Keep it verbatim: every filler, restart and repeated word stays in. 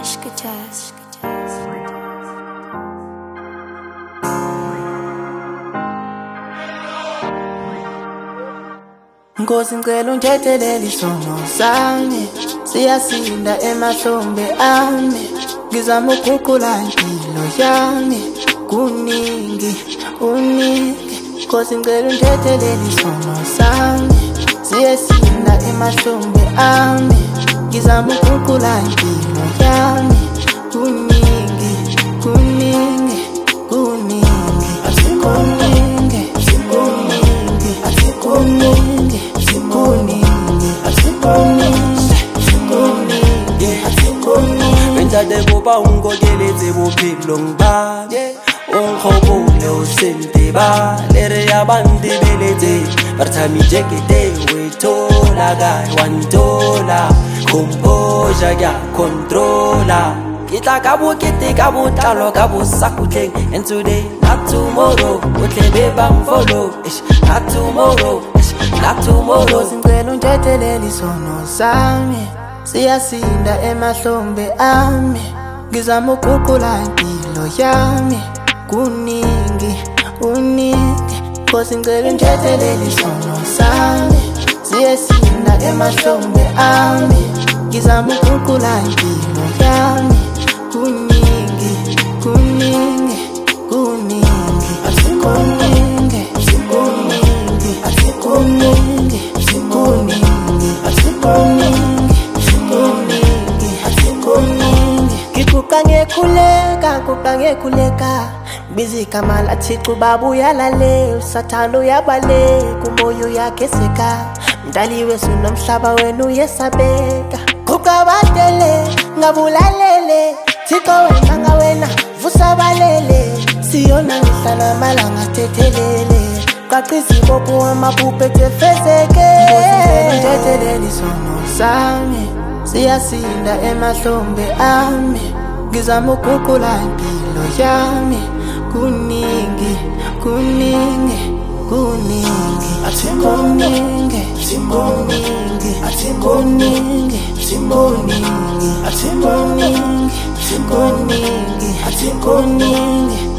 Shkataz. Nkosi ngicela ungithethelele isono sami, siyasinda emahlombe ami, ngizama ukuguqula impilo yami, kuningi uningi. Nkosi ngicela ungithethelele isono sami, siyasinda emahlombe ami, ngizama ukuguqula impilo yami, kuningi kuningi kuningi kuningi kuningi kuningi Benzade boba ungokeletse bophelo ngibane ungkhobule usente ba lere yabantu beletse barthami jekete wethola kai wantola composure ya controller kitla ka bokete ka botlalo ka bosakutleng and today not tomorrow utlebe bang follow not tomorrow not tomorrow. Ngicela ungithethelele isono sami, siyasinda emahlombe ami, ngizama ukuguqula impilo yami, kuningi uningi. Nkosi ngicela ungithethelele isono sami, siyasinda emahlombe ami, ngizama ukuguqula impilo yami, kuningi kuningi kuningi kuningi kuningi kuningi Ngikuqa ngekhuleka, kuqa ngekhuleka, bizi kama la Thixo babuya lale, usathana uyabaleka, umoya yakhe seka, mdali wesu nomhlaba wenu yesabeka. Quqa batele ngabulalele, Thixo wena ngawena vusa balele, siyona ngihlala malanga thethelele, qaqisa ibopho amaphupho ethefezeke. Ngithethelele isono sami, siyasinda emahlombe ami, ngizama ukuguqula impilo yami, kuningi kuningi kuningi kuningi kuningi kuningi kuningi kuningi kuningi kuningi